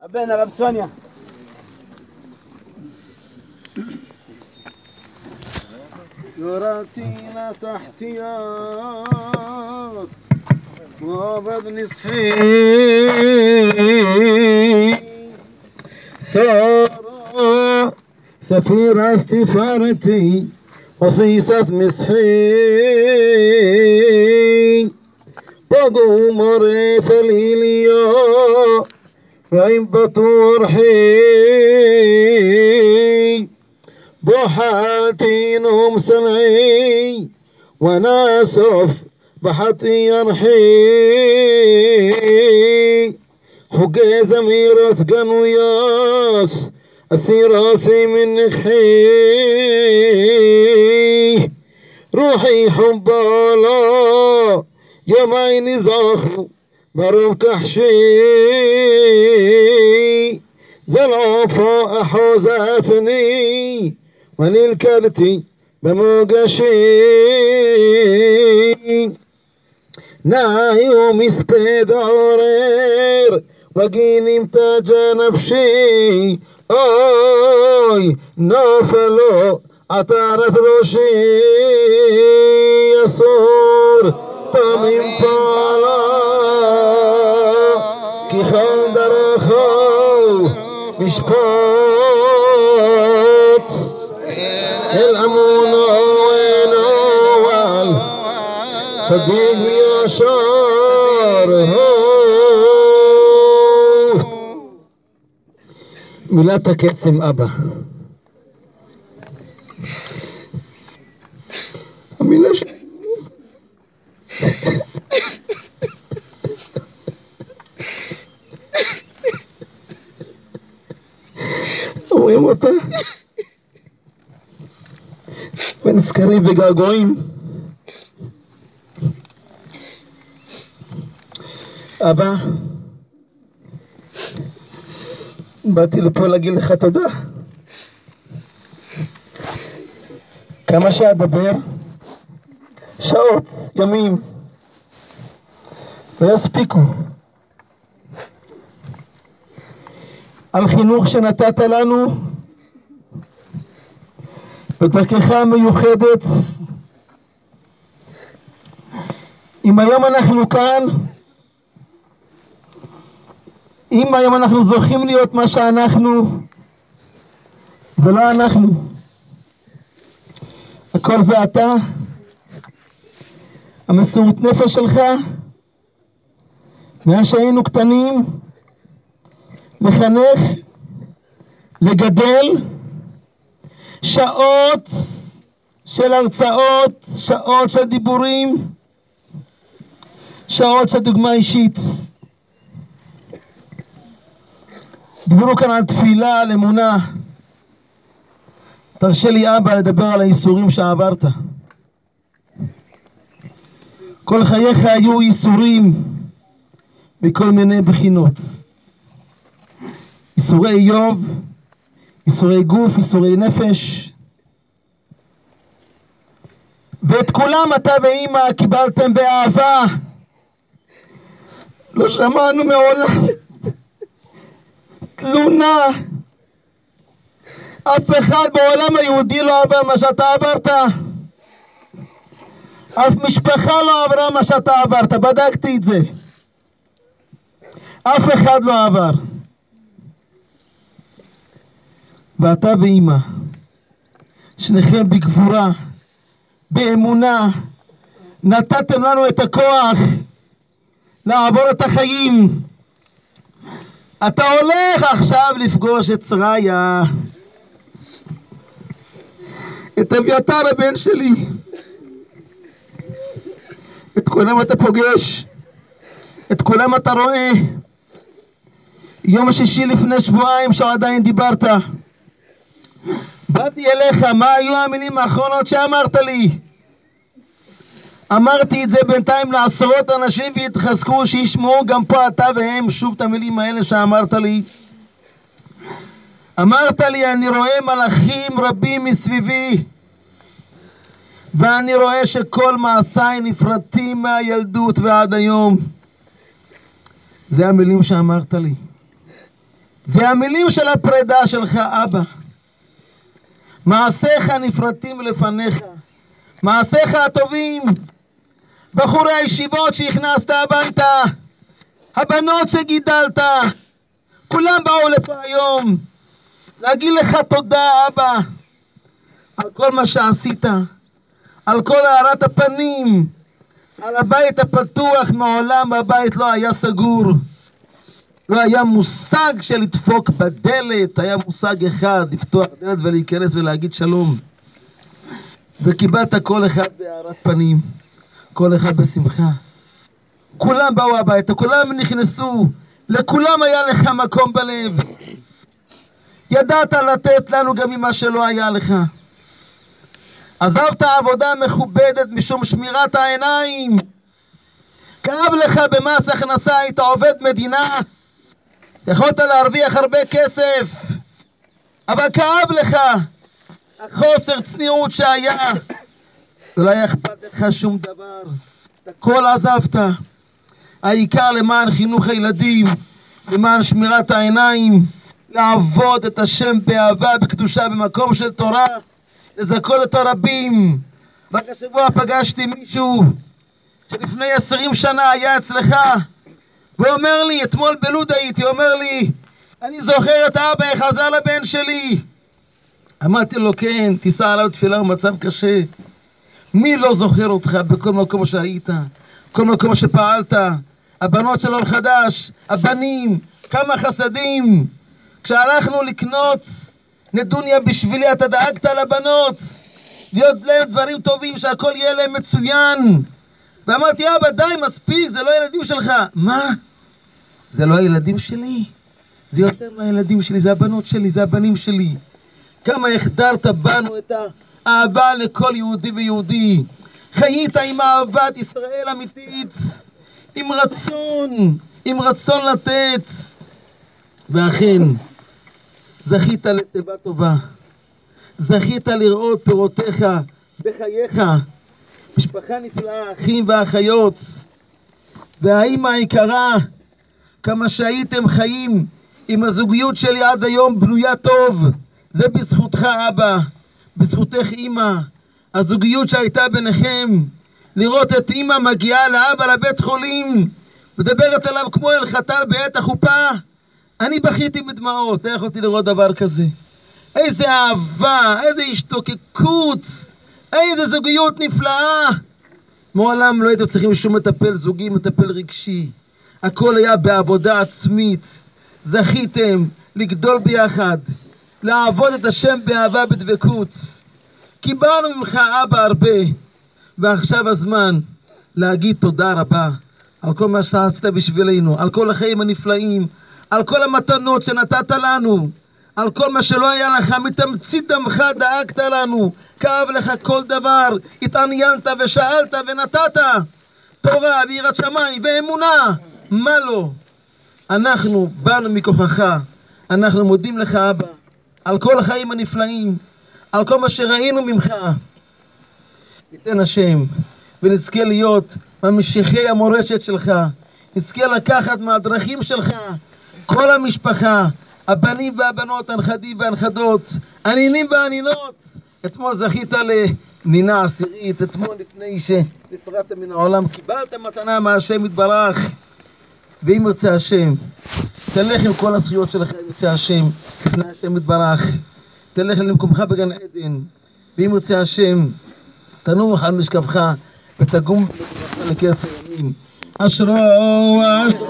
הבן הרב צפניה. يراتي تحتيات وابد نصحي سارة سفيرة استفارتي وصيصة مسحي بضو مري فليليا فإنبت ورحي بحاتينهم سمعي وناسف بحتي يرحي حقي زميرة قنوياس السيراسي من نخحي روحي حبالا يا مايني زاخو بروك احشي زلعفا أحوزاتني ونلكذتي بموقشي نايو مسبيد عرير وقيني متاج نفشي اوي نوفلو عطارت روشي يصور طمين فالا كي خندر خو مشبوط الأمون وينوال صديق ويشار ميلاتك اسم أبا ميلاش רואים אותה? ונזכרים בגעגועים. אבא, באתי לפה להגיד לך תודה. כמה שאדבר, שעות, ימים, לא יספיקו. על חינוך שנתת לנו בדרכך המיוחדת. אם היום אנחנו כאן, אם היום אנחנו זוכים להיות מה שאנחנו, זה לא אנחנו, הכל זה אתה, המסורת נפש שלך, מאז שהיינו קטנים, לחנך, לגדל, שעות של הרצאות, שעות של דיבורים, שעות של דוגמה אישית. דיברו כאן על תפילה, על אמונה. תרשה לי אבא לדבר על האיסורים שעברת. כל חייך היו איסורים מכל מיני בחינות. איסורי איוב, איסורי גוף, איסורי נפש, ואת כולם אתה ואמא קיבלתם באהבה. לא שמענו מעולם תלונה. אף אחד בעולם היהודי לא עבר מה שאתה עברת, אף משפחה לא עברה מה שאתה עברת, בדקתי את זה, אף אחד לא עבר. ואתה ואמא, שניכם בגבורה, באמונה, נתתם לנו את הכוח לעבור את החיים. אתה הולך עכשיו לפגוש את שריה, את אביתר הבן שלי. את כולם אתה פוגש, את כולם אתה רואה. יום השישי לפני שבועיים שעדיין דיברת, באתי אליך, מה היו המילים האחרונות שאמרת לי? אמרתי את זה בינתיים לעשרות אנשים והתחזקו, שישמעו גם פה אתה והם שוב את המילים האלה שאמרת לי. אמרת לי, אני רואה מלאכים רבים מסביבי, ואני רואה שכל מעשיי נפרטים מהילדות ועד היום. זה המילים שאמרת לי. זה המילים של הפרידה שלך, אבא. מעשיך נפרטים לפניך, מעשיך הטובים, בחורי הישיבות שהכנסת הביתה, הבנות שגידלת, כולם באו לפה היום להגיד לך תודה, אבא, על כל מה שעשית, על כל הארת הפנים, על הבית הפתוח. מעולם הבית לא היה סגור, לא היה מושג של לדפוק בדלת, היה מושג אחד, לפתוח דלת ולהיכנס ולהגיד שלום. וקיבלת כל אחד בהארת פנים, כל אחד בשמחה. כולם באו הביתה, כולם נכנסו, לכולם היה לך מקום בלב. ידעת לתת לנו גם ממה שלא היה לך. עזבת עבודה מכובדת משום שמירת העיניים. כאב לך במס הכנסה, היית עובד מדינה, יכולת להרוויח הרבה כסף, אבל כאב לך החוסר צניעות שהיה, ולא היה אכפת לך שום דבר. את הכל עזבת, העיקר למען חינוך הילדים, למען שמירת העיניים, לעבוד את השם באהבה, בקדושה, במקום של תורה, לזכות את הרבים. רק השבוע פגשתי מישהו שלפני 20 שנה היה אצלך, ואומר לי, אתמול בלוד הייתי, אומר לי, אני זוכר את אבא, איך עזר לבן שלי. אמרתי לו, כן, תישא עליו תפילה, הוא מצב קשה. מי לא זוכר אותך בכל מקום שהיית, כל מקום שפעלת, הבנות של אור חדש, הבנים, כמה חסדים. כשהלכנו לקנות נדוניה בשבילי, אתה דאגת לבנות, להיות להם דברים טובים, שהכל יהיה להם מצוין. ואמרתי, אבא, די, מספיק, זה לא הילדים שלך. מה? זה לא הילדים שלי? זה יותר מהילדים שלי, זה הבנות שלי, זה הבנים שלי. כמה החדרת בנו את האהבה לכל יהודי ויהודי. חיית עם אהבת ישראל אמיתית, עם רצון לתת. ואכן, זכית לטובה טובה. זכית לראות פירותיך בחייך. משפחה נפלאה, אחים ואחיות. והאמא היקרה, כמה שהייתם חיים עם הזוגיות שלי עד היום בנויה טוב, זה בזכותך אבא, בזכותך אמא. הזוגיות שהייתה ביניכם, לראות את אמא מגיעה לאבא לבית חולים, מדברת עליו כמו אל חתל בעת החופה, אני בכיתי בדמעות. איך יכולתי לראות דבר כזה? איזה אהבה, איזה השתוקקות, איזה זוגיות נפלאה. מעולם לא הייתם צריכים שום מטפל זוגי, מטפל רגשי. הכל היה בעבודה עצמית. זכיתם לגדול ביחד, לעבוד את השם באהבה בדבקות. קיבלנו ממך אבא הרבה, ועכשיו הזמן להגיד תודה רבה על כל מה שעשית בשבילנו, על כל החיים הנפלאים, על כל המתנות שנתת לנו, על כל מה שלא היה לך, מתמצית דמך דאגת לנו, כאב לך כל דבר, התעניינת ושאלת ונתת תורה ויראת שמיים ואמונה, מה לא? אנחנו באנו מכוחך, אנחנו מודים לך אבא על כל החיים הנפלאים, על כל מה שראינו ממך. ניתן השם ונזכה להיות ממשיכי המורשת שלך, נזכה לקחת מהדרכים שלך כל המשפחה, הבנים והבנות, הנכדים והנכדות, הנינים והנינות. אתמול זכית לנינה עשירית, אתמול לפני שנפרדת מן העולם קיבלת מתנה מהשם יתברך. ואם ירצה השם, תלך עם כל הזכויות שלך, אם ירצה השם, לפני השם יתברך, תלך למקומך בגן עדן. ואם ירצה השם, תנוח על משכבך ותגום לקרץ הימים. אשרו